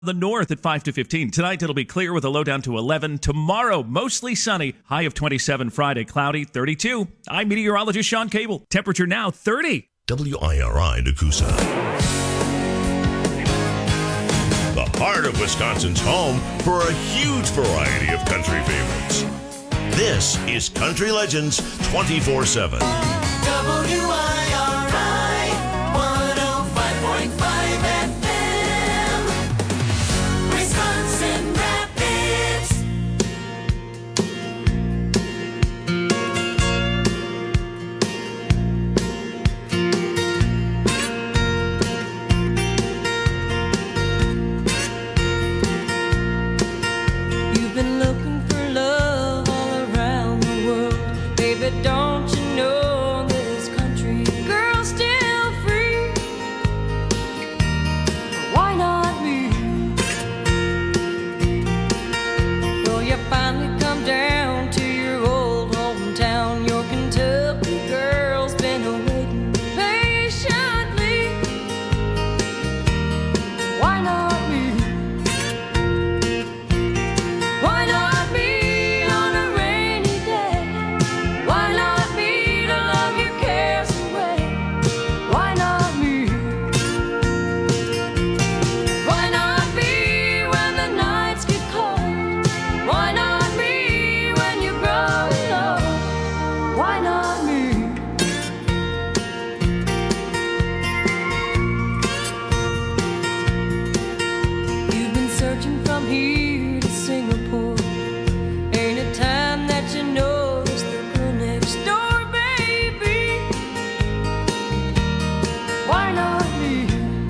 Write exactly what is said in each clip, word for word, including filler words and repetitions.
The north at five to fifteen. Tonight it'll be clear with a low down to eleven. Tomorrow, mostly sunny. High of twenty-seven. Friday, cloudy, thirty-two. I'm meteorologist Sean Cable. Temperature now, thirty. W I R I Nakusa. The heart of Wisconsin's home for a huge variety of country favorites. This is Country Legends twenty-four seven. W I R I one oh five point five F M. Wisconsin Rapids. You've been looking for love all around the world. Baby, don't you know this country girl's still free? Why not me? Well, you finally come down to your old hometown. Your Kentucky girl's been waiting patiently. Why not me? Why not me on a rainy day? Why not me to love your cares away? Why not me? Why not me when the nights get cold? Why not me when you grow old? Why not me? You've been searching from here to Singapore. Ain't it time that you notice the girl next door, baby? Why not me?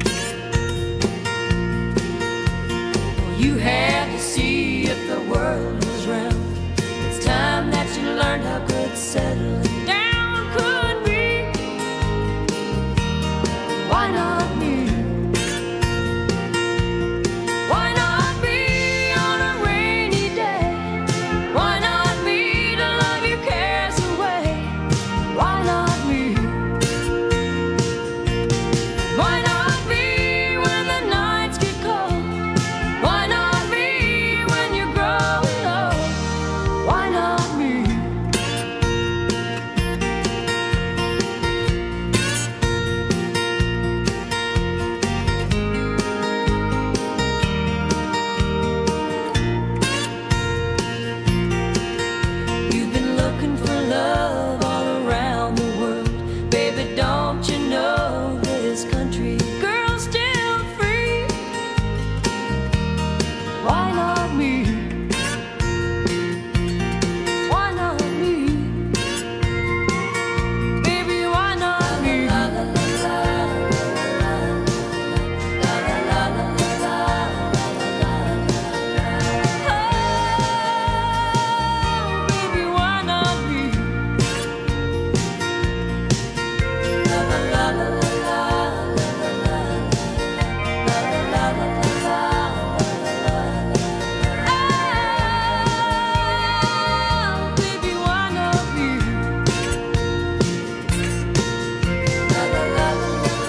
Well, you had to see if the world was round. It's time that you learned how good settling down could be. Why not me? Why not me on a rainy day? Why not me to love your cares away? Why not me? Why not me when the nights get cold? Why not me when you're growing old? Why not me? You've been looking for love all around the world. Baby, don't you know this country girl's still free? Why not me? Why not me? Baby, why not me? La la la la la la la la la Oh, baby, why not me? La la la la la la la la la Oh, baby, why not me? La la la la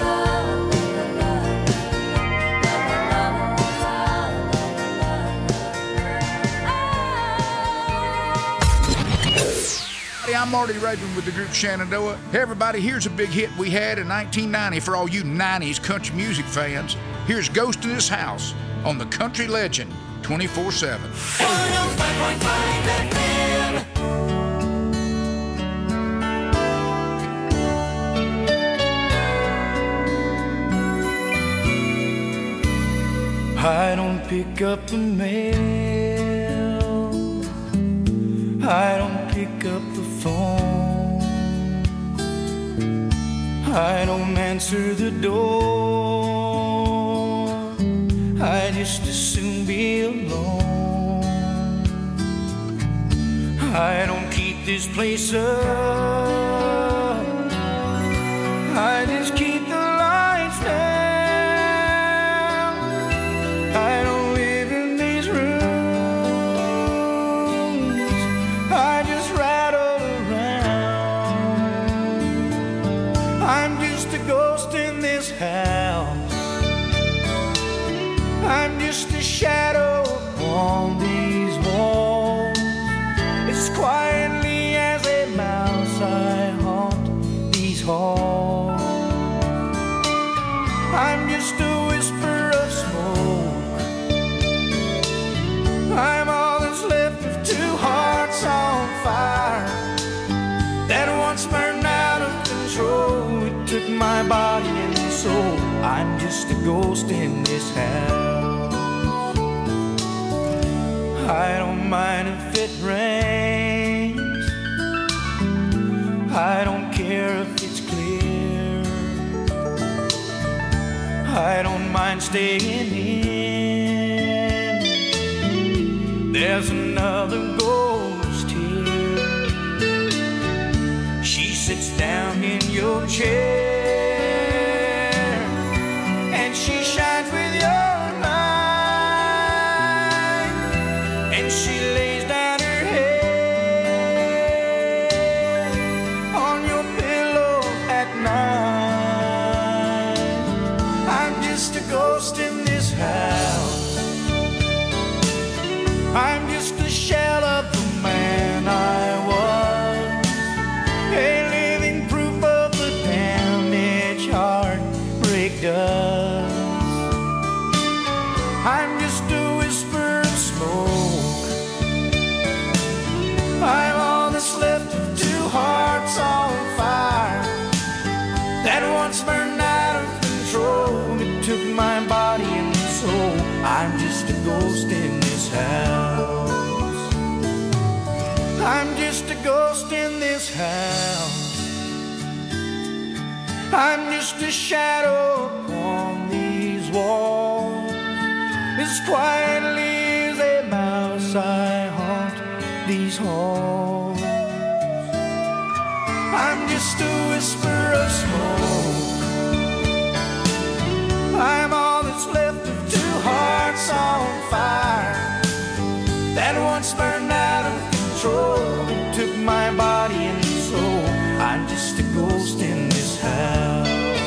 Hey, I'm Marty Raven with the group Shenandoah. Hey, everybody, here's a big hit we had in nineteen ninety for all you nineties country music fans. Here's Ghost in This House on the Country Legend twenty-four seven. one oh five point five F M. I don't pick up the mail. I don't pick up the phone. I don't answer the door. I just as soon be alone. I don't keep this place up. I just keep the lights down. I don't live in these rooms. I just rattle around. I'm just a ghost in this house. I'm just a shadow upon these walls. As quietly as a mouse I haunt these halls. I'm just a whisper of smoke. I'm all that's left of two hearts on fire that once burned out of control. It took my body and soul. I'm just a ghost in this house. I don't mind if it rains. I don't care if it's clear. I don't mind staying in. There's another ghost here. She sits down in your chair. She shines with your light, and she lays down her head on your pillow at night. I'm just a ghost in this house. I'm just a shell of the man I was, a living proof of the damage heartbreak does. I'm just a whisper of smoke. I'm all that's left of two hearts on fire that once burned out of control. It took my body and soul. I'm just a ghost in this house. I'm just a ghost in this house. I'm just a shadow upon these walls. As quietly as a mouse I haunt these halls. I'm just a whisper of smoke. I'm all that's left of two hearts on fire that once burned out of control. It took my body and soul. I'm just a ghost in this house.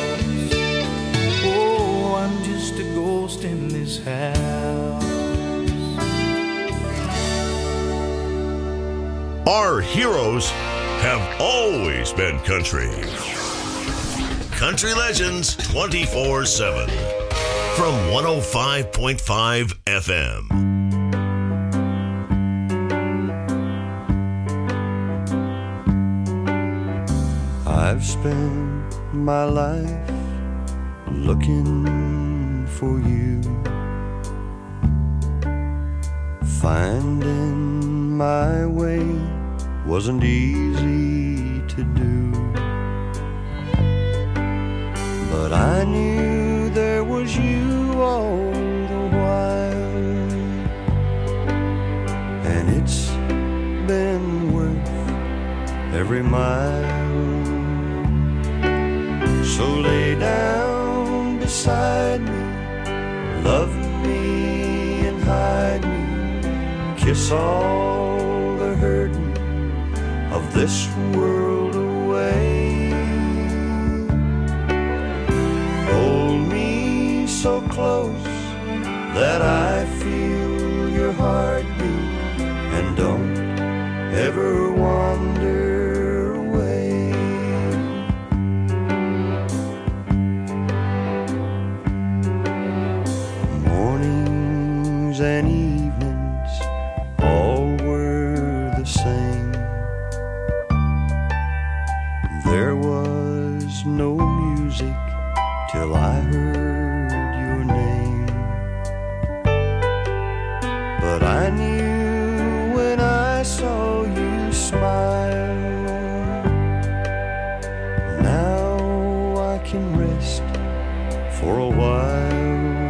Oh, I'm just a ghost in this house. Our heroes have always been country. Country Legends twenty-four seven from one oh five point five F M. I've spent my life looking for you, finding my way wasn't easy to do, but I knew there was you all the while, and it's been worth every mile. So lay down beside me, love me and hide me, kiss all the hurting of this world away. Hold me so close that I feel your heartbeat, and don't ever wander away. Mornings and evenings all were the same. There was no music till I heard your name, but I knew when I saw you smile. Now I can rest for a while.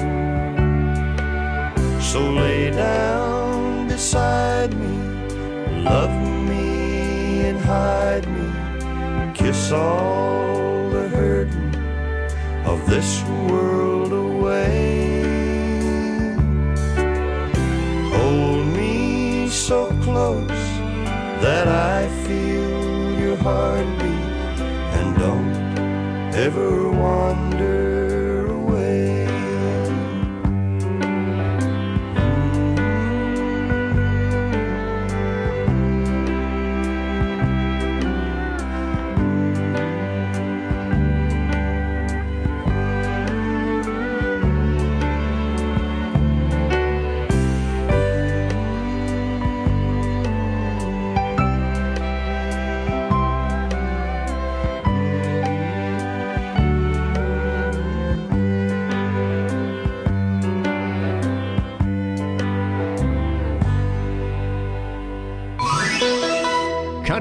So lay down beside me, love me and hide me, kiss all the hurting of this world away. Hold me so close that I feel your heartbeat, and don't ever wander away.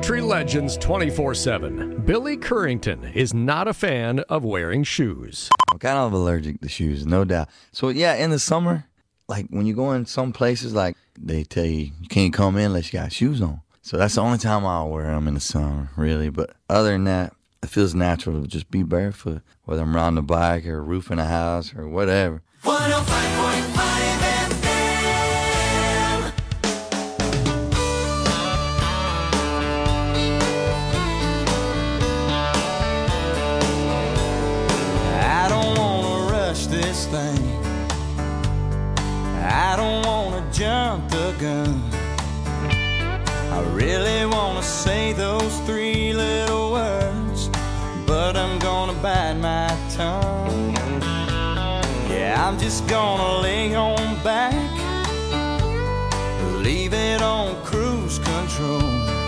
Country Legends twenty-four seven. Billy Currington is not a fan of wearing shoes. I'm kind of allergic to shoes, no doubt. So, yeah, in the summer, like when you go in some places, like they tell you you can't come in unless you got shoes on. So that's the only time I'll wear them in the summer, really. But other than that, it feels natural to just be barefoot, whether I'm riding a bike or roofing a house or whatever. one oh five point five F M. I don't wanna rush this thing. I don't wanna jump the gun. I really wanna say those three little words, but I'm gonna bite my tongue. Yeah, I'm just gonna lay on back, leave it on cruise control.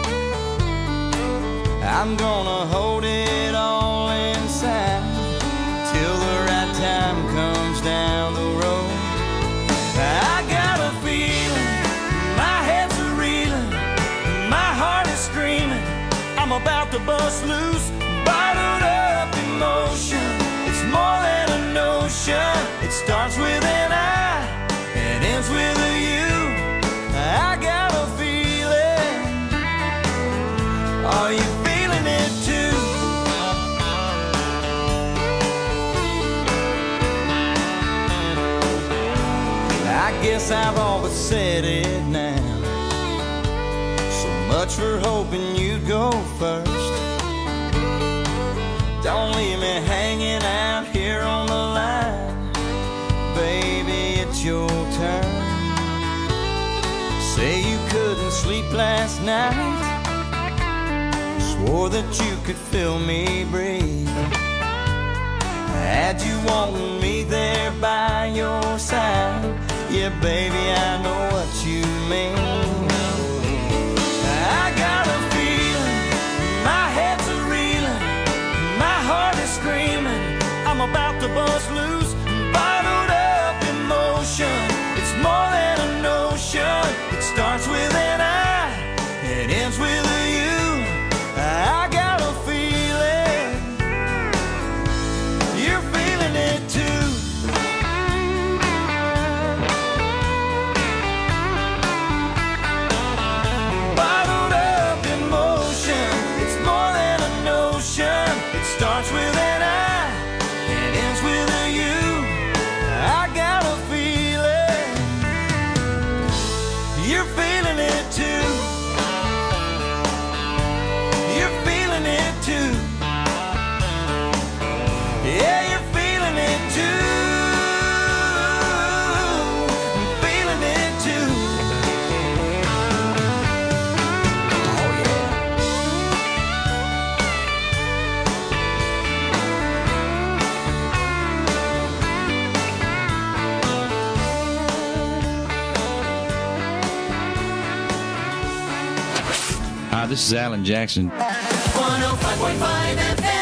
I'm gonna hold it all inside till the right time comes down the road. I got a feeling, my head's a reeling, my heart is screaming, I'm about to bust loose, bottled up emotion. It's more than a notion. It starts with an I and ends with a you. I got a feeling. Are you feeling it too? I guess I've all but said it now. So much for hoping you'd go first. Don't leave me hanging out here on the line. Baby, it's your turn. Say you couldn't sleep last night. Swore that you could feel me breathe. Had you wanting me there by your side. Yeah, baby, I know what you mean. I got a feeling, my head's a reeling, my heart is screaming, I'm about to bust loose, bottled up emotion. It's more than a notion. It starts with an I, it ends with a you. I got a feeling, you're feeling it too. Bottled up emotion, it's more than a notion. It starts with an I, it ends with a you. I got a feeling, you're feeling it too. You're feeling it too. Yeah, you're feeling it too. I'm feeling it too. Oh yeah. Hi, this is Alan Jackson. one oh five point five F M.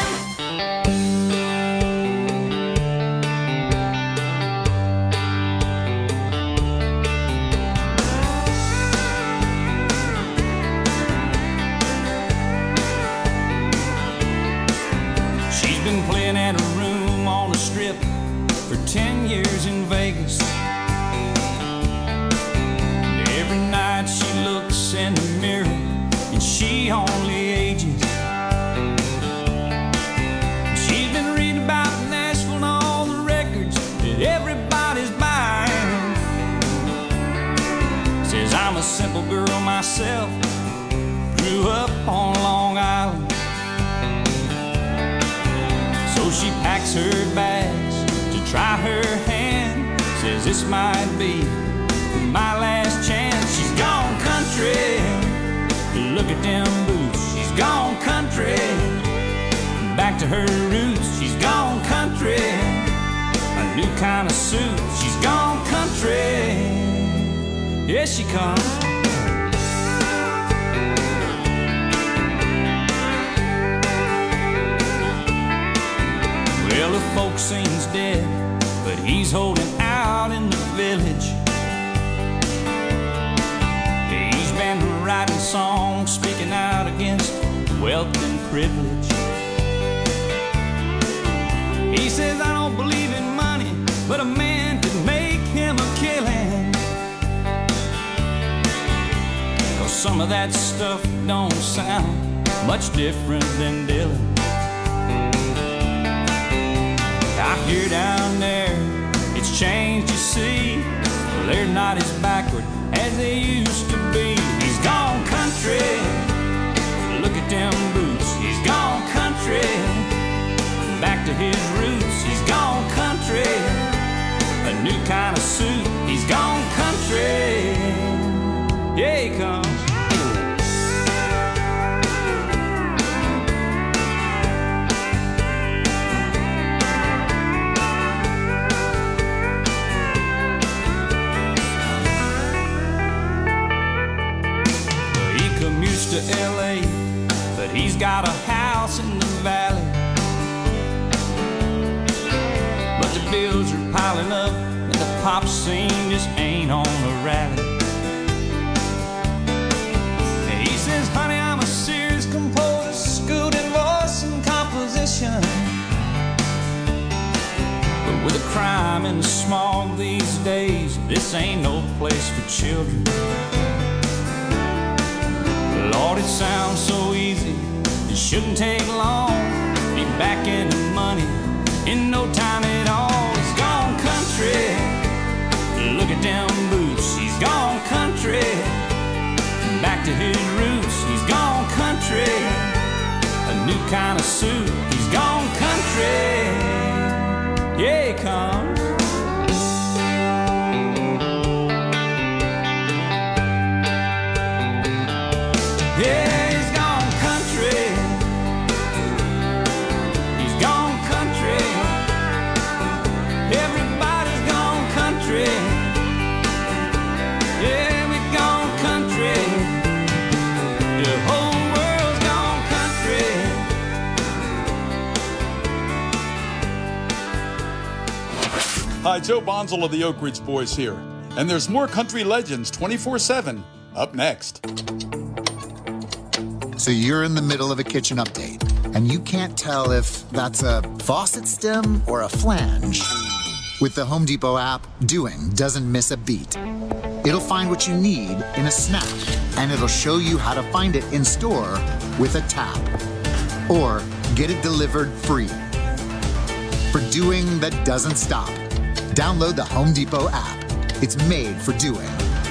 She's been playing at a room on the strip for ten years in Vegas. And every night she looks in the mirror and she only ages. She's been reading about Nashville and all the records that everybody's buying. Says I'm a simple girl myself, grew up on Long Island. So she packs her bags to try her hand. Says this might be my last chance. She's gone country, look at them boots. She's gone country, back to her roots. She's gone country, a new kind of suit. She's gone country, yes she comes. Well, the folk sings dead, but he's holding out in the village. He's been writing songs, speaking out against privilege. He says, I don't believe in money, but a man could make him a killing. 'Cause some of that stuff don't sound much different than Dylan. I hear down there, it's changed, you see. They're not as backward as they used to be. He's gone country, look at them boots. He's gone country, back to his roots. He's gone country, a new kind of suit. He's gone country, yeah he comes. To L A, but he's got a house in the valley. But the bills are piling up and the pop scene just ain't on a rally. And he says, honey, I'm a serious composer, schooled in voice and composition. But with the crime and the smog these days, this ain't no place for children. Lord, it sounds so easy, it shouldn't take long. Be back in the money in no time at all. He's gone country, look at them boots. He's gone country, back to his roots. He's gone country, a new kind of suit. He's gone country, yeah he comes. Yeah, he's gone country. He's gone country. Everybody's gone country. Yeah, we've gone country. The whole world's gone country. Hi, Joe Bonzel of the Oak Ridge Boys here. And there's more Country Legends twenty-four seven up next. So you're in the middle of a kitchen update, and you can't tell if that's a faucet stem or a flange. With the Home Depot app, doing doesn't miss a beat. It'll find what you need in a snap, and it'll show you how to find it in store with a tap. Or get it delivered free. For doing that doesn't stop, download the Home Depot app. It's made for doing.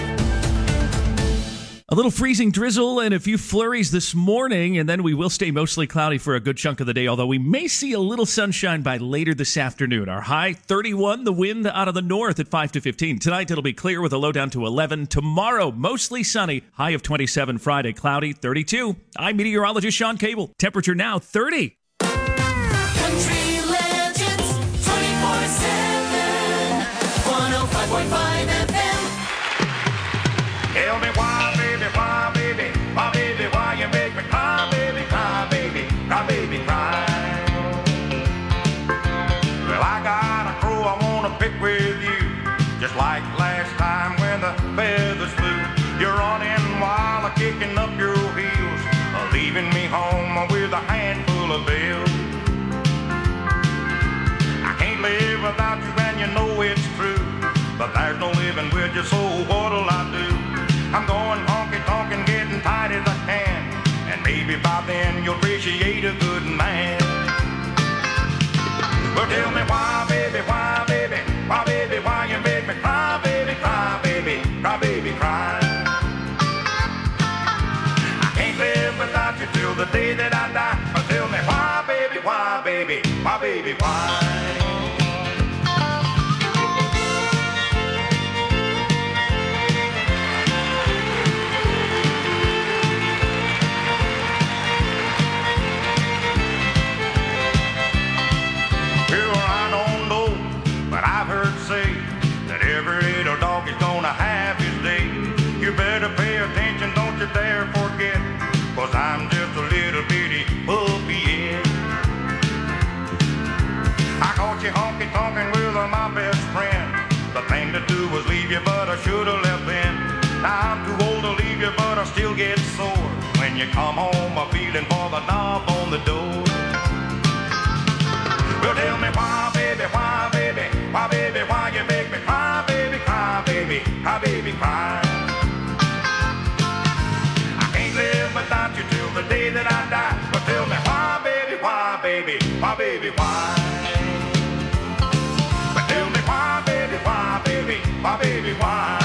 A little freezing drizzle and a few flurries this morning, and then we will stay mostly cloudy for a good chunk of the day, although we may see a little sunshine by later this afternoon. Our high, thirty-one, the wind out of the north at five to fifteen. Tonight, it'll be clear with a low down to eleven. Tomorrow, mostly sunny, high of twenty-seven. Friday, cloudy, thirty-two. I'm meteorologist Sean Cable. Temperature now, thirty. Country Legends twenty-four seven, one oh five point five F M. Tell me why, baby, why, baby, why, baby, why you make me cry, baby, cry, baby, cry, baby, cry. Well, I got a crow I wanna pick with you, just like last time when the feathers flew. You're running wild, kicking up your heels, leaving me home with a handful of bills. I can't live without you and you know it's true, but there's no living with you, so what'll I do? I'm going honky-tonk and getting tight as I can, and maybe by then you'll appreciate a good man. Well, tell me why, baby, why, baby, why, baby, why you make me cry, baby, cry, baby, cry, baby, cry. I can't live without you till the day that I die. But tell me why, baby, why, baby, why, baby, why. Have his day. You better pay attention, don't you dare forget, 'cause I'm just a little bitty puppy, yeah. I caught you honky-tonkin' with my best friend. The thing to do was leave you, but I should've left then. Now I'm too old to leave you, but I still get sore when you come home a feeling for the knob on the the door. Well, tell me why, baby, why, baby, why, baby, why you make me cry, baby, cry, baby, cry, baby, cry. I can't live without you till the day that I die. Well, tell me why, baby, why, baby, why, baby, why. Well, tell me why, baby, why, baby, why, baby, why.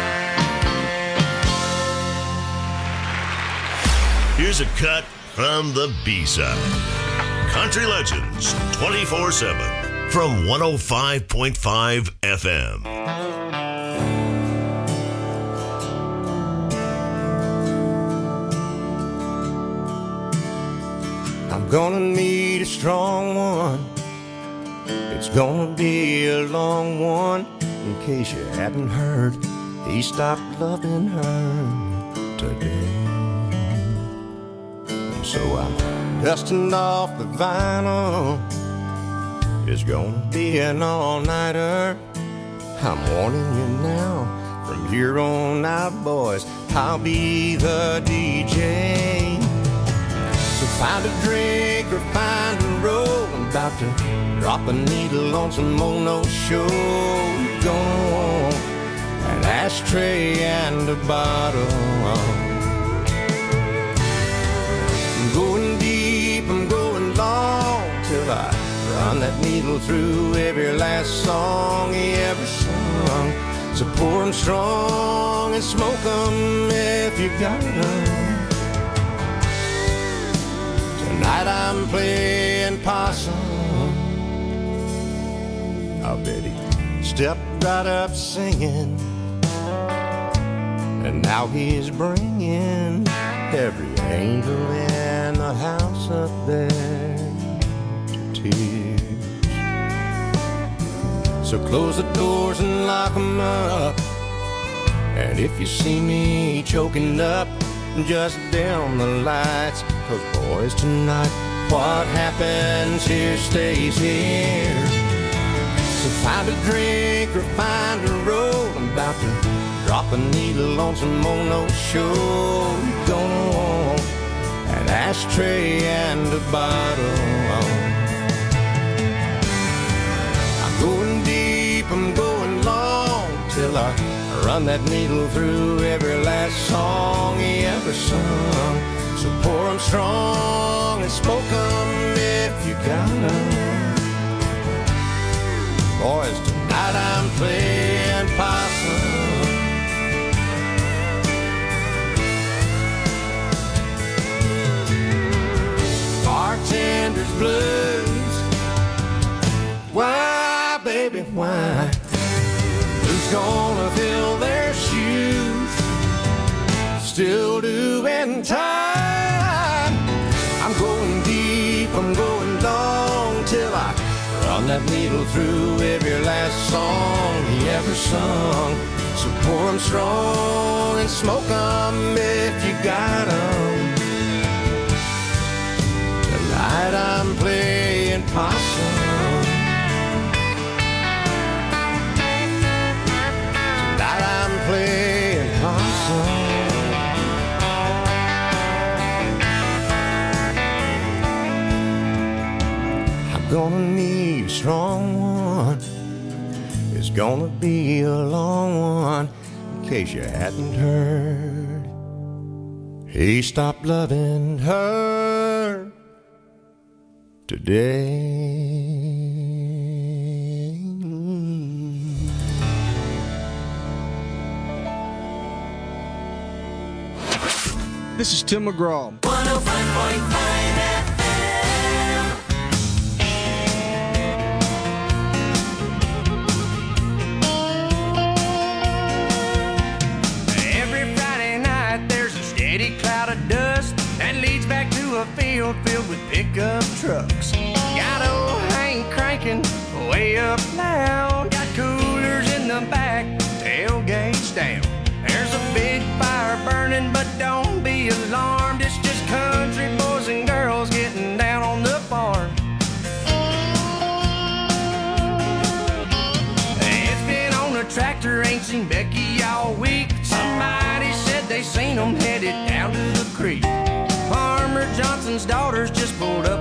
Here's a cut from the B-side. Country Legends twenty-four seven from one oh five point five F M. I'm gonna need a strong one. It's gonna be a long one. In case you hadn't heard, he stopped loving her today. So I'm dusting off the vinyl. It's gonna be an all-nighter. I'm warning you now. From here on out, boys, I'll be the D J. So find a drink or find a roll. I'm about to drop a needle on some mono show. You're gonna want an ashtray and a bottle. I'm going deep, I'm going long, till I run that needle through every last song he ever sung. So pour 'em strong and smoke 'em if you got 'em. Tonight I'm playing possum. I bet he stepped right up singing, and now he's bringing every angel in the house up there to tears. So close the doors and lock 'em up, and if you see me choking up, just dim the lights. 'Cause boys, tonight what happens here stays here. So find a drink or find a roll. I'm about to drop a needle on some mono show. You're gonna want an ashtray and a bottle. I'm going deep, I'm going long, till I run that needle through every last song he ever sung. So pour 'em strong and smoke 'em if you got 'em. Boys, tonight I'm playing possum. Bartender's blues. Why, baby, why? Who's gonna fill their shoes? Still doing time. I'm going deep, I'm going long, till I run that needle through every last song he ever sung. So pour 'em strong and smoke 'em if you got 'em. Tonight I'm playing possum. Tonight I'm playing possum. I'm gonna need a strong one. It's gonna be a long one. In case you hadn't heard, he stopped loving her today. This is Tim McGraw. one oh five point five F M. Every Friday night there's a steady cloud of dust that leads back to a field filled with pickup trucks. Got old Hank cranking way up loud. Got coolers in the back, tailgates down. There's a big fire burning, but don't be alarmed. It's just country boys and girls getting down on the farm. It's been on the tractor, ain't seen Becky all week. Somebody said they seen them headed down to the creek. Farmer Johnson's daughters just pulled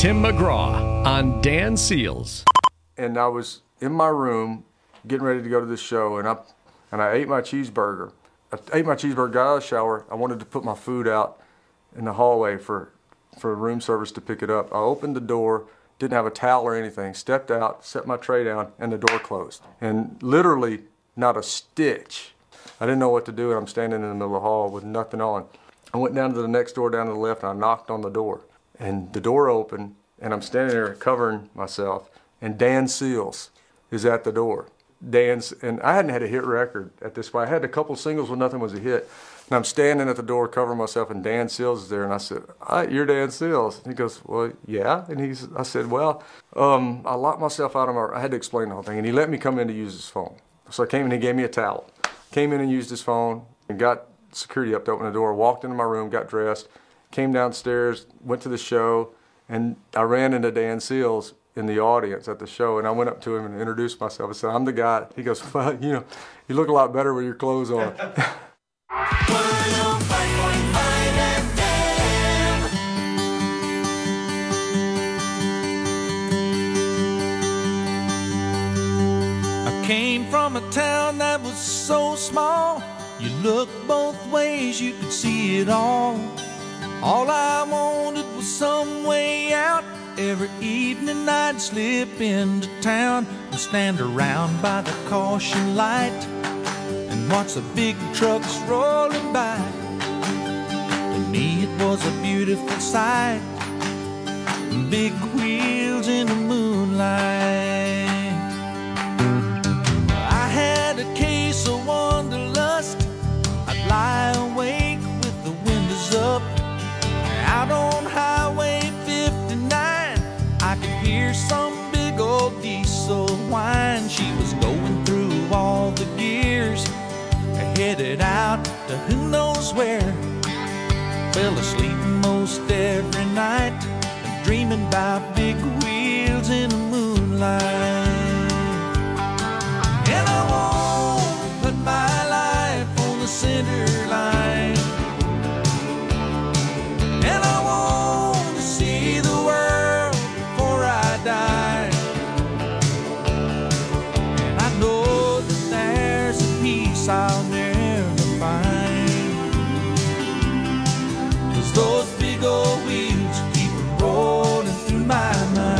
Tim McGraw on Dan Seals. And I was in my room getting ready to go to this show, and I and I ate my cheeseburger. I ate my cheeseburger, got out of the shower. I wanted to put my food out in the hallway for, for room service to pick it up. I opened the door, didn't have a towel or anything, stepped out, set my tray down, and the door closed. And literally not a stitch. I didn't know what to do, and I'm standing in the middle of the hall with nothing on. I went down to the next door down to the left, and I knocked on the door. And the door opened, and I'm standing there covering myself, and Dan Seals is at the door. Dan's, and I hadn't had a hit record at this point. I had a couple singles when nothing was a hit. And I'm standing at the door covering myself, and Dan Seals is there. And I said, Hi, you're Dan Seals. And he goes, well, yeah. And he's, I said, well, um, I locked myself out of my, I had to explain the whole thing. And he let me come in to use his phone. So I came in, he gave me a towel. Came in and used his phone, and got security up to open the door, walked into my room, got dressed, came downstairs, went to the show, and I ran into Dan Seals in the audience at the show, and I went up to him and introduced myself. I said, I'm the guy. He goes, well, you know, you look a lot better with your clothes on. I came from a town that was so small. You look both ways, you could see it all. All I wanted was some way out. Every evening I'd slip into town and stand around by the caution light and watch the big trucks rolling by. To me it was a beautiful sight, big wheels in the moonlight. I had a case of wanderlust. I'd lie awake with the windows up. Out on Highway fifty-nine, I could hear some big old diesel whine. She was going through all the gears, headed out to who knows where. Fell asleep most every night, dreaming about big wheels in the moonlight. And I won't put my life on the center line. And I want to see the world before I die. And I know that there's a peace I'll never find. 'Cause those big old wheels keep rolling through my mind.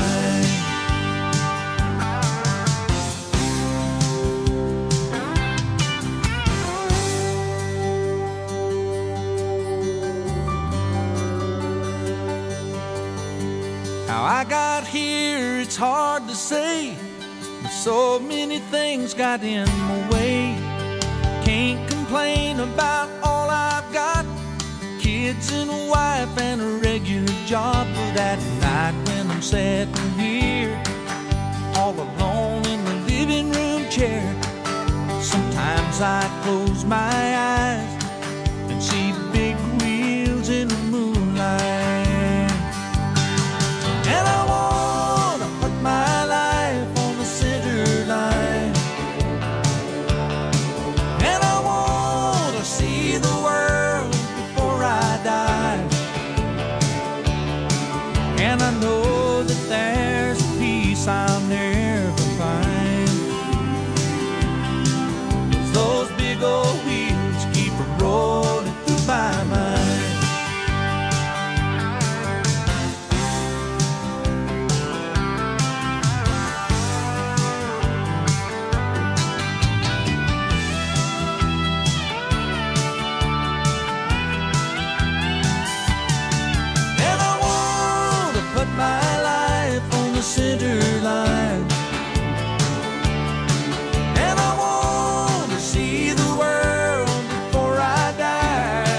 How I got here, it's hard to say, but so many things got in my way. Can't complain about all I've got, kids and a wife and a regular job. But at night when I'm sitting here, all alone in the living room chair, sometimes I close my eyes and see big wheels in the moonlight. And I want to put my life on the center line. And I want to see the world before I die. And I know that there's a peace I'll never find. 'Cause those big old wheels keep rolling through my mind. My life on the center line. And I want to see the world before I die.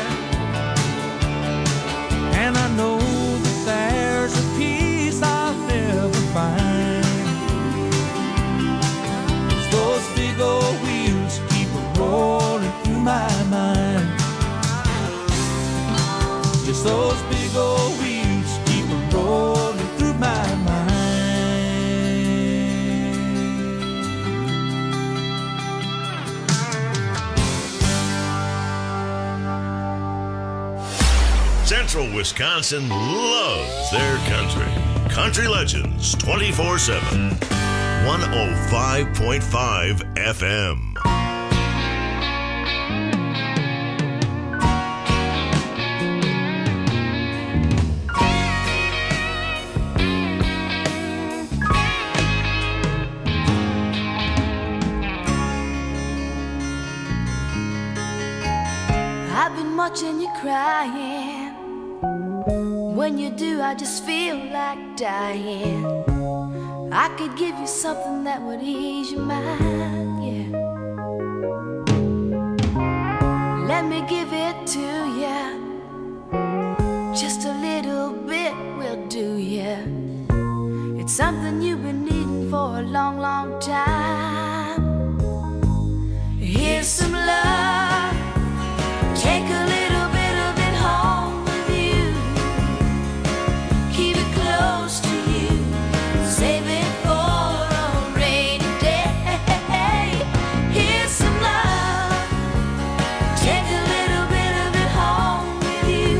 And I know that there's a peace I'll never find. 'Cause those big old wheels keep rolling through my mind. Just those big old wheels keep rolling through my mind. Central Wisconsin loves their country. Country Legends twenty-four seven. one oh five point five F M. I've been watching you crying. When you do, I just feel like dying. I could give you something that would ease your mind, yeah. Let me give it to you. Just a little bit will do ya. It's something you've been needing for a long, long time. Here's some love. Take a little bit of it home with you. Keep it close to you. Save it for a rainy day. Here's some love. Take a little bit of it home with you.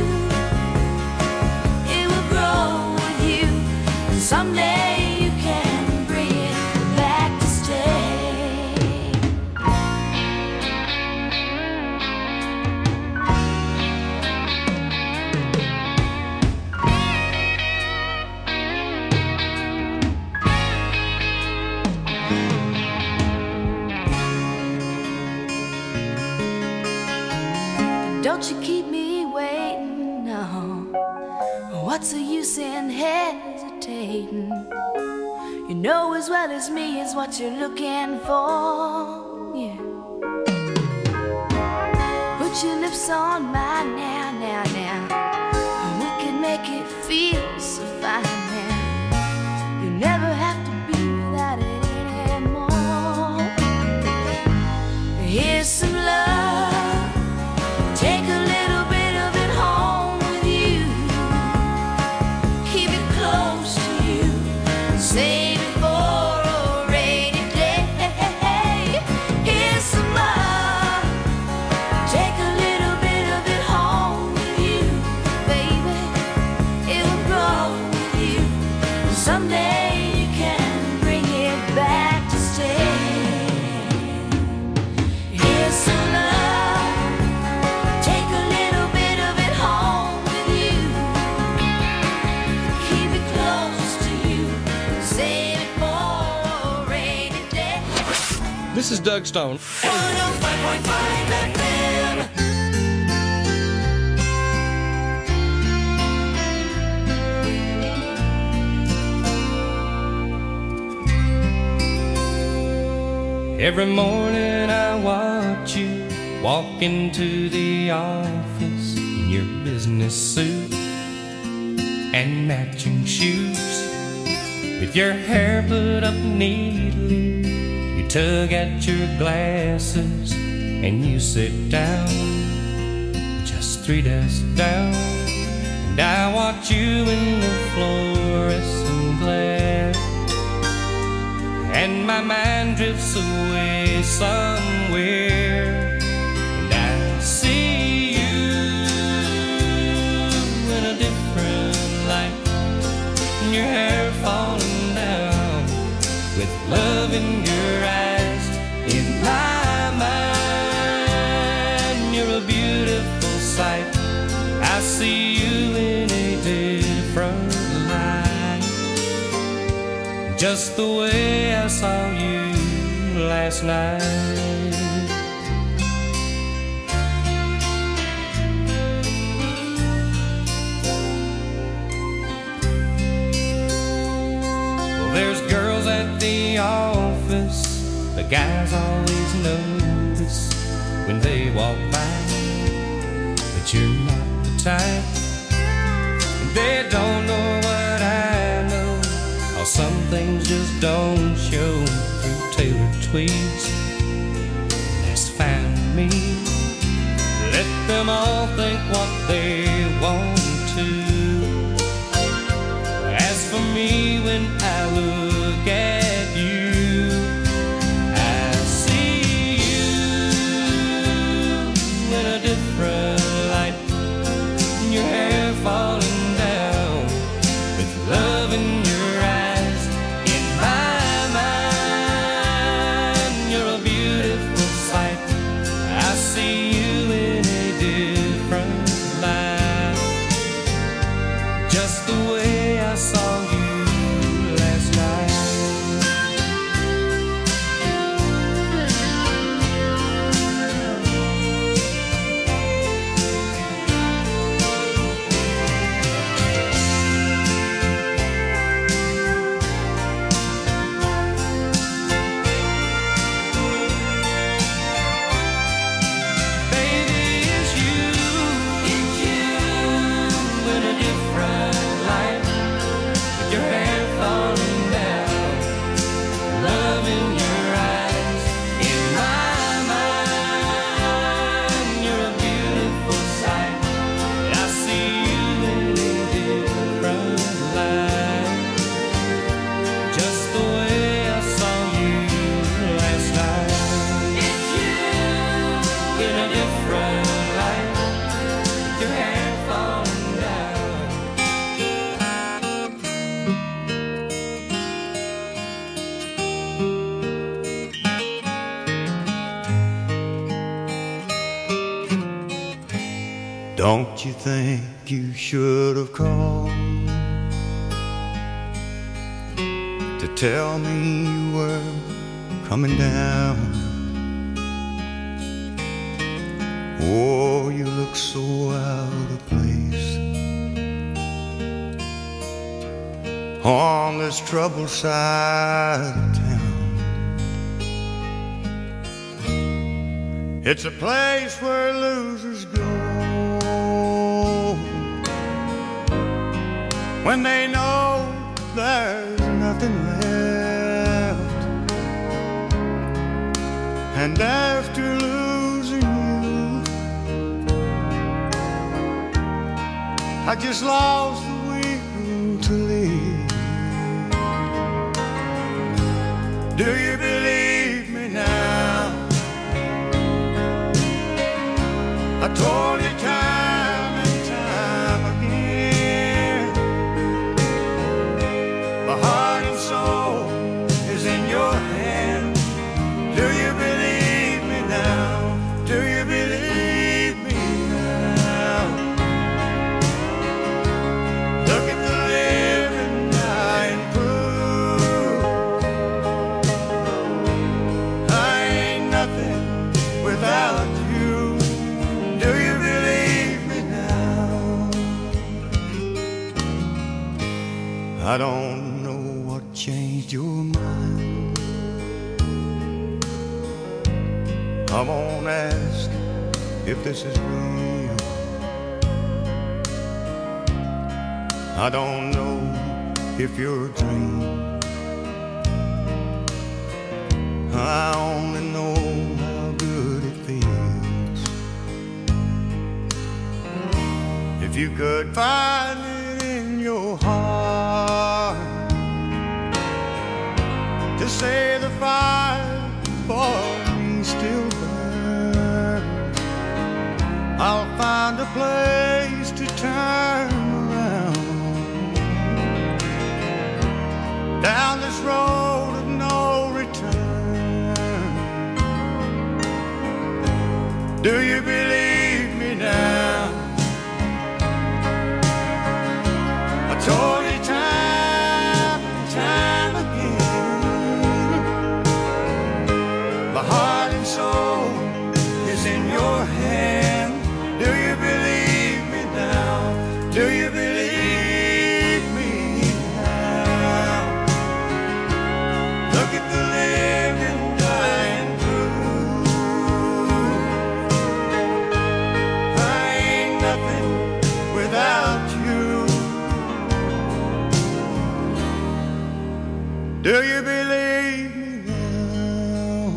It will grow with you. And someday you can bring it back to stay. Don't you keep me waiting, no. What's the use in hesitating? You know as well as me is what you're looking for, yeah. Put your lips on mine now, now, now. We can make it feel so fine now. You never have to be without it anymore. Here's some love. Take a little bit of it home with you. Keep it close to you. Save it for a rainy day. Here's some love. Take a little bit of it home with you, baby. It will grow with you. Someday you can bring it back to stay. Here's some love. This is Doug Stone. one oh five point five F M. Every morning I watch you walk into the office in your business suit and matching shoes. With your hair put up neatly, you tug at your glasses and you sit down, just three desks down. And I watch you in the fluorescent glare, and my mind drifts away somewhere, and I see you in a different light, and your hair falling down with love in your eyes. In my mind, you're a beautiful sight. I see you in a different light, just the way I saw you last night. Well, there's girls at the office, the guys always notice when they walk by, but you're not the type. And they don't know what I know, how some things just don't show through tailored tweeds. That's fine with me. Let them all think what they want to. As for me, when I look at you, I see you in a different light. Your hair falling down with love in your light. It's you in a different light. With your hair falling down. Don't you think you should have called to tell me you were coming down? Oh, you look so out of place on this troubled side of town. It's a place where losers go when they know there's nothing left. And after losing you, I just lost the will to live. Do you believe me now? I told you time and time again, my heart and soul is in your hand. Do you believe me now? Do you believe me now? Look at the living dying proof. I ain't nothing without you. Do you believe me now? I don't know what changed your mind. I won't ask if this is real. I don't know if you're a dream. I only know how good it feels. If you could find it in your heart to say the fire for me still burns, I'll find a place to turn around down this road of no return. Do you believe me now? I told you time and time again, my heart and soul is in your hand. Do you believe me now? Do you believe me now? Look at the living dying proof. I ain't nothing without you. Do you believe me now?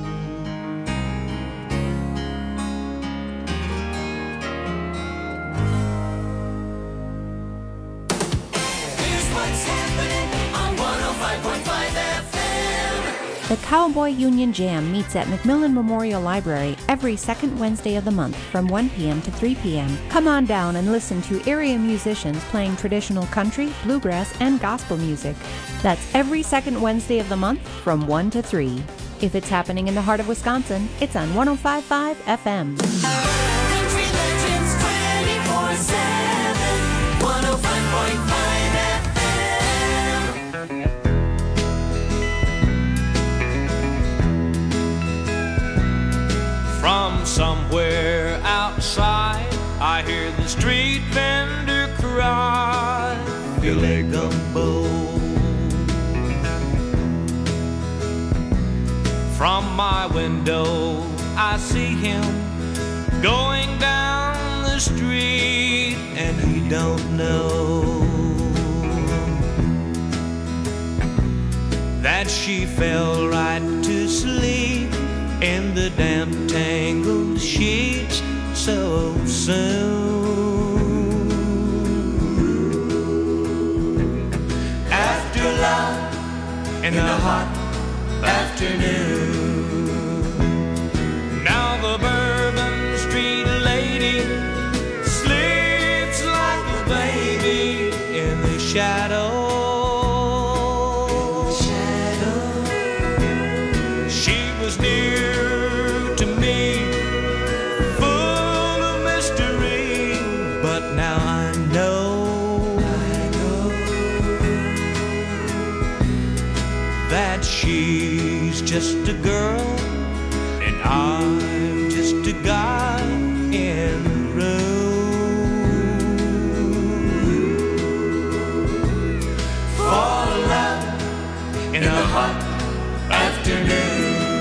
Here's what's happening on one oh five point five F M. The Cowboy Union Jam meets at McMillan Memorial Library every second Wednesday of the month from one p.m. to three p.m. Come on down and listen to area musicians playing traditional country, bluegrass, and gospel music. That's every second Wednesday of the month from one to three. If it's happening in the heart of Wisconsin, it's on one oh five point five F M. Country Legends twenty-four seven. one oh five point five F M. From somewhere outside, I hear the street vendor cry, Billy Gumbo. From my window, I see him going down the street, and he don't know that she fell right to sleep in the damp tangled sheets so soon. After love in the hot afternoon. was near to me, full of mystery, but now I know, I know that she's just a girl and I'm just a guy in the room. Fall in love in a hot afternoon.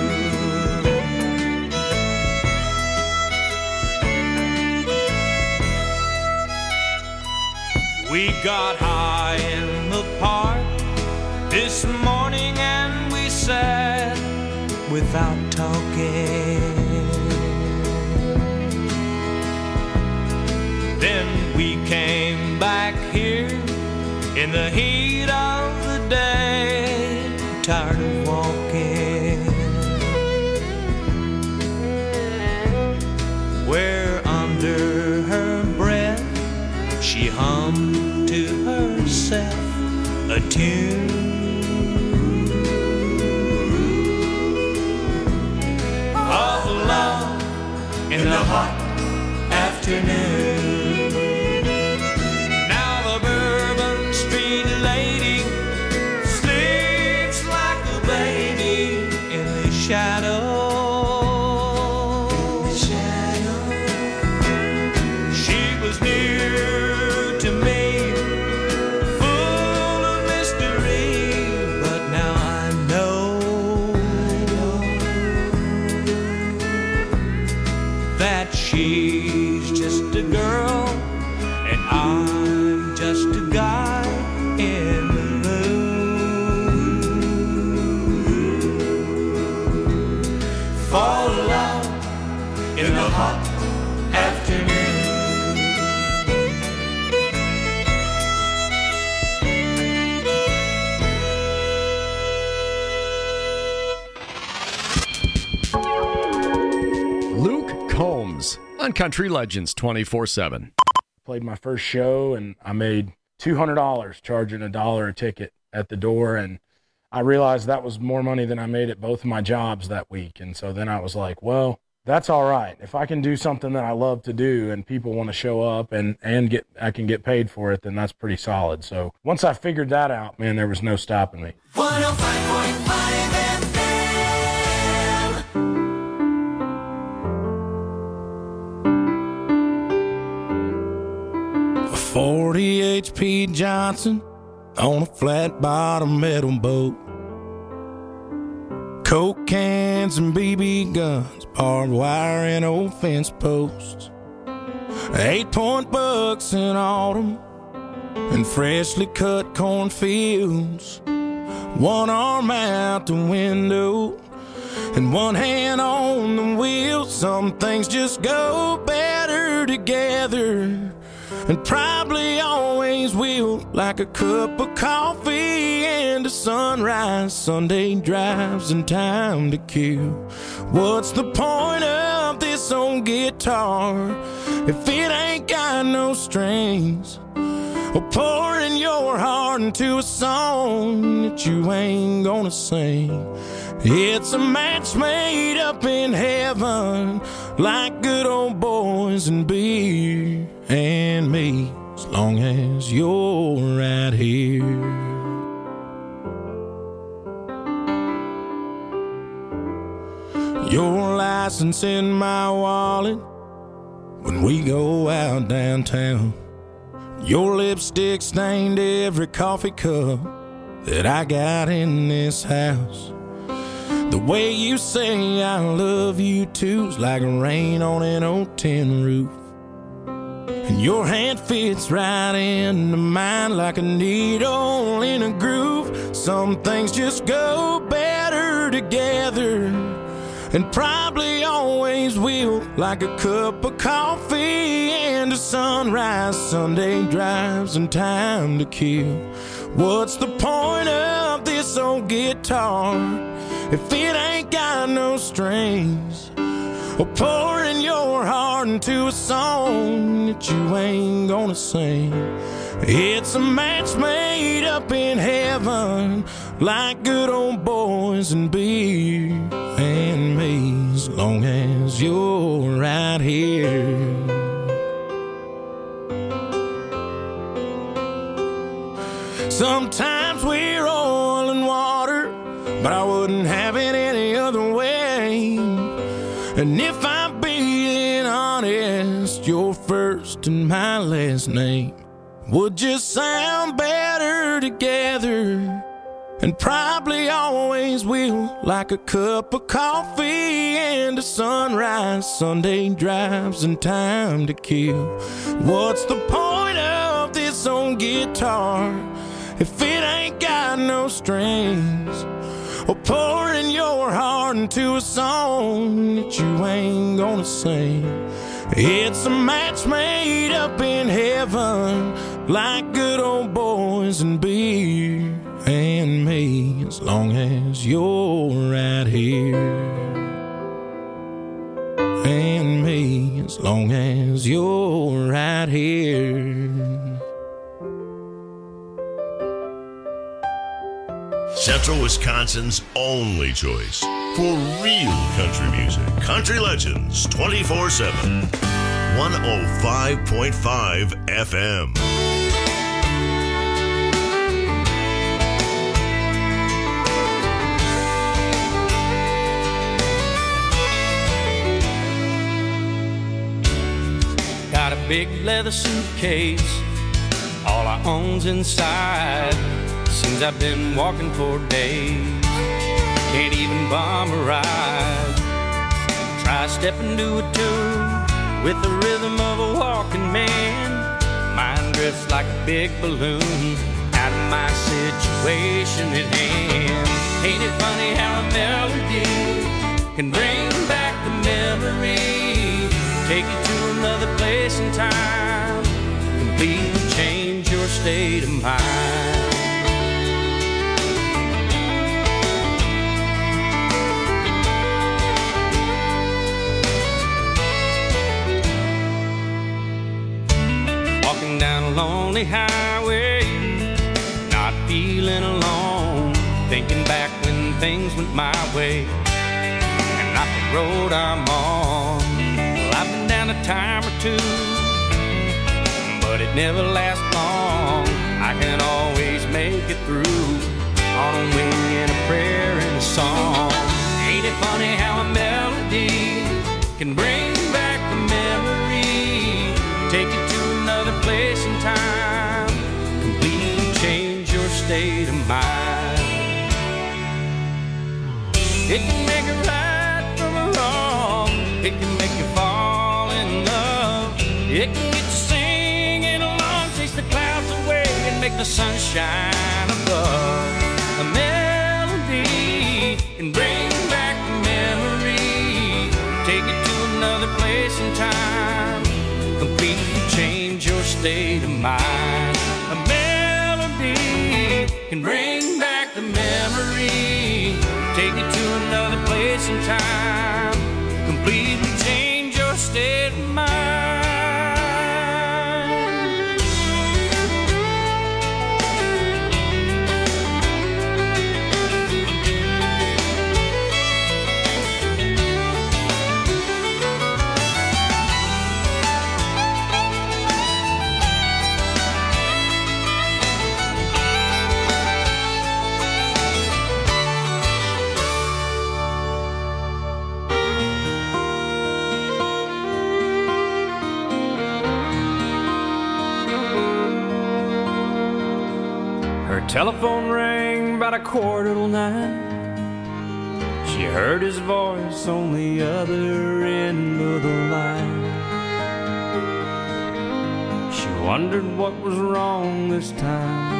We got high in the park this morning and we sat without talking. Then we came back here in the heat of the day, tired of walking. Where under her breath she hummed to herself a tune. Of love in the hot afternoon. Now the Bourbon Street lady sleeps like a baby in the shadow. In the shadow. She was near to me, full of mystery, but now I know, that she's just a girl and I'm just a guy in the moon. Fall in love in the hot afternoon. Luke Combs on Country Legends twenty-four seven. Played my first show and I made two hundred dollars charging a dollar a ticket at the door, and I realized that was more money than I made at both of my jobs that week. And so then I was like, well, that's all right. If I can do something that I love to do and people want to show up and, and get I can get paid for it, then that's pretty solid. So once I figured that out, man, there was no stopping me. one oh five point five F M. forty H P Johnson on a flat bottom metal boat. Coke cans and B B guns, barbed wire and old fence posts. Eight point bucks in autumn and freshly cut cornfields. One arm out the window and one hand on the wheel. Some things just go better together, and probably always will, like a cup of coffee and a sunrise, Sunday drives and time to kill. What's the point of this old guitar if it ain't got no strings? Or pouring your heart into a song that you ain't gonna sing. It's a match made up in heaven, like good old boys and beer and me, as long as you're right here. Your license in my wallet when we go out downtown. Your lipstick stained every coffee cup that I got in this house. The way you say I love you too's like rain on an old tin roof. And your hand fits right into mine like a needle in a groove. Some things just go better together, and probably always will, like a cup of coffee and a sunrise, Sunday drives and time to kill. What's the point of this old guitar if it ain't got no strings? Or pouring your heart into a song that you ain't gonna sing. It's a match made up in heaven, like good old boys and beer and long as you're right here. Sometimes we're oil and water, but I wouldn't have it any other way. And if I'm being honest, your first and my last name would just sound better together, and probably always will, like a cup of coffee and a sunrise, Sunday drives and time to kill. What's the point of this old guitar if it ain't got no strings? Or pouring your heart into a song that you ain't gonna sing. It's a match made up in heaven, like good old boys and beer and me, as long as you're right here. And me, as long as you're right here. Central Wisconsin's only choice for real country music. Country Legends twenty-four seven. one oh five point five F M. Got a big leather suitcase, all I own's inside. Seems I've been walking for days, can't even bomb a ride. Try stepping to a tune with the rhythm of a walking man. Mine drifts like a big balloon out of my situation at hand. Ain't it funny how a melody can bring back the memory, take you to another place and time, completely change your state of mind. Walking down a lonely highway, not feeling alone, thinking back when things went my way and not the road I'm on. Well, I've been down a time or two, but it never lasts long. I can always make it through on a wing and a prayer and a song. Ain't it funny how a melody can bring back the memory, take you to another place and time, completely change your state of mind. It can make it right from a wrong, it can make you fall in love, it can get you singing along, chase the clouds away and make the sun shine above. A melody can bring back the memory, take you to another place and time, completely change your state of mind. A melody can bring back the memory, take you to another place and time, completely change your state of mind. Telephone rang about a quarter till nine. She heard his voice on the other end of the line. She wondered what was wrong this time.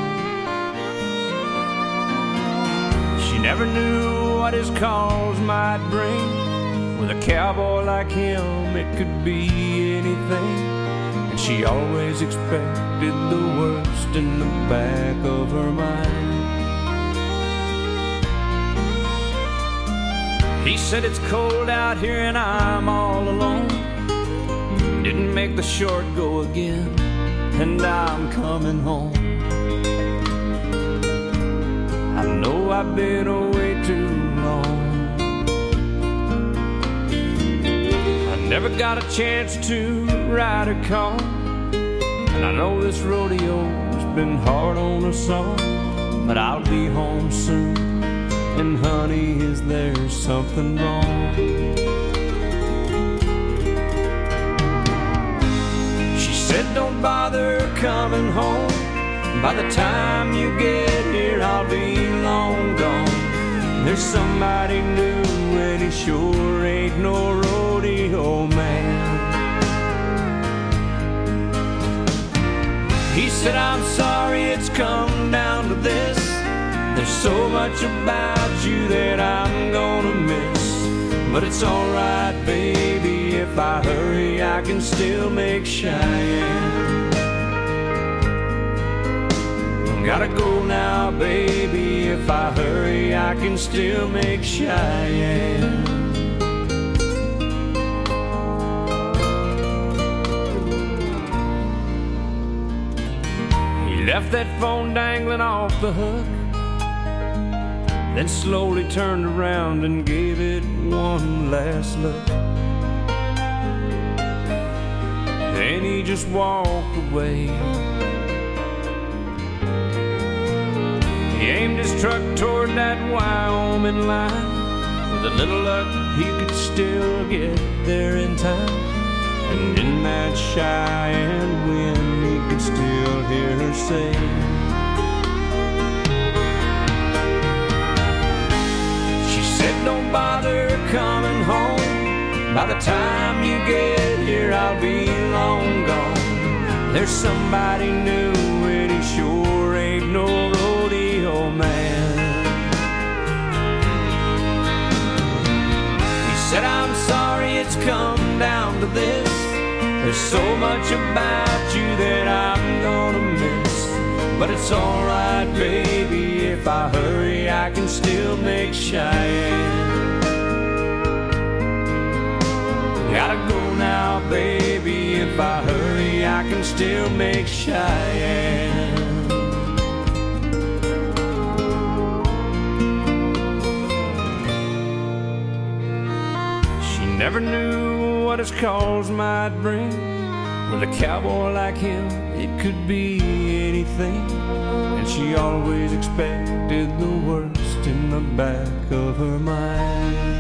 She never knew what his calls might bring. With a cowboy like him, it could be anything. And she always expected the worst in the back of her mind. He said it's cold out here and I'm all alone. Didn't make the short go again, and I'm coming home. I know I've been away too long. Never got a chance to ride a car, and I know this rodeo's been hard on us all, but I'll be home soon, and honey, is there something wrong? She said don't bother coming home, by the time you get here I'll be long gone. There's somebody new and he sure ain't no rodeo man. He said I'm sorry it's come down to this, there's so much about you that I'm gonna miss, but it's alright baby, if I hurry I can still make Cheyenne. Gotta go now, baby, if I hurry I can still make Cheyenne. He left that phone dangling off the hook, then slowly turned around and gave it one last look. Then he just walked away. He aimed his truck toward that Wyoming line. With a little luck, he could still get there in time. And in that Cheyenne wind, he could still hear her say, she said, don't bother coming home. By the time you get here, I'll be long gone. There's somebody new, and he sure ain't no rodeo man. He said, I'm sorry it's come down to this, there's so much about you that I'm gonna miss, but it's alright baby, if I hurry I can still make Cheyenne. Gotta go now baby, if I hurry I can still make Cheyenne. Never knew what his calls might bring. With a cowboy like him, it could be anything. And she always expected the worst in the back of her mind.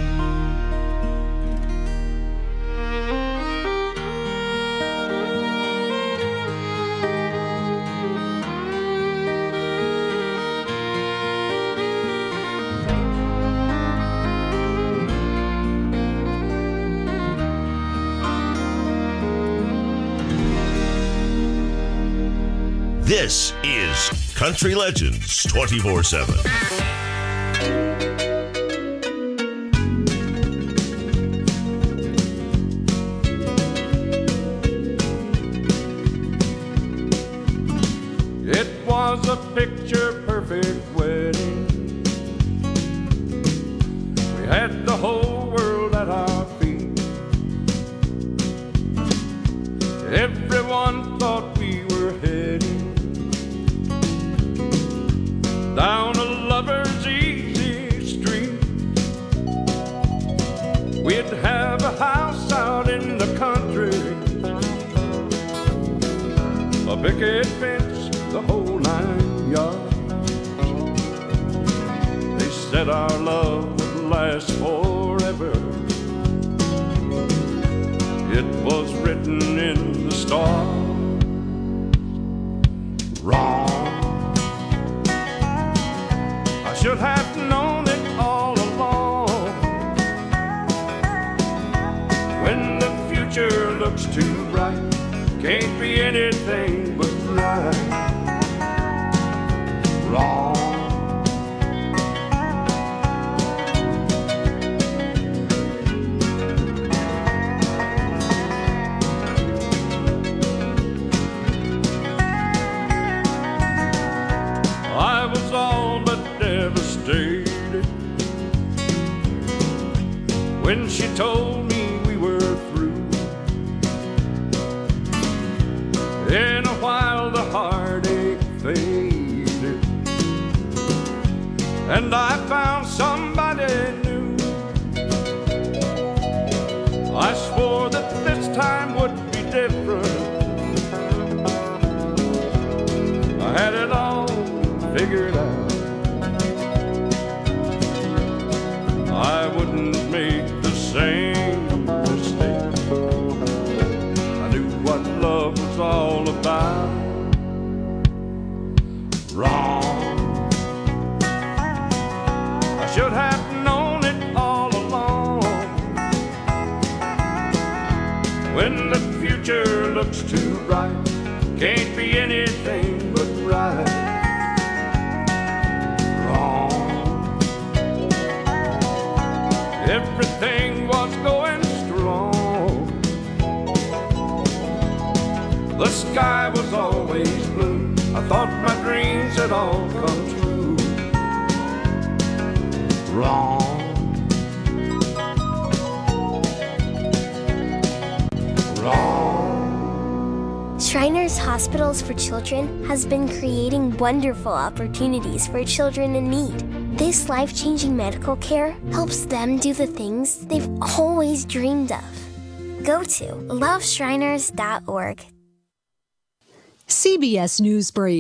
This is Country Legends twenty-four seven. It was a picture-perfect wedding. We had the whole world at our feet. Everyone thought we were heading down a lover's easy street. We'd have a house out in the country, a picket fence, the whole nine yards. They said our love would last forever. It was written in the stars. Wrong. Should have known it all along. When the future looks too bright, can't be anything but right. Wrong. I was all but devastated when she told me we were through. In a while the heartache faded, and I found somebody new. I swore that when the future looks too bright, can't be anything but right. Wrong. Everything was going strong. The sky was always blue. I thought my dreams had all come true. Wrong. Wrong. Shriners Hospitals for Children has been creating wonderful opportunities for children in need. This life-changing medical care helps them do the things they've always dreamed of. Go to love shriners dot org. C B S News Brief.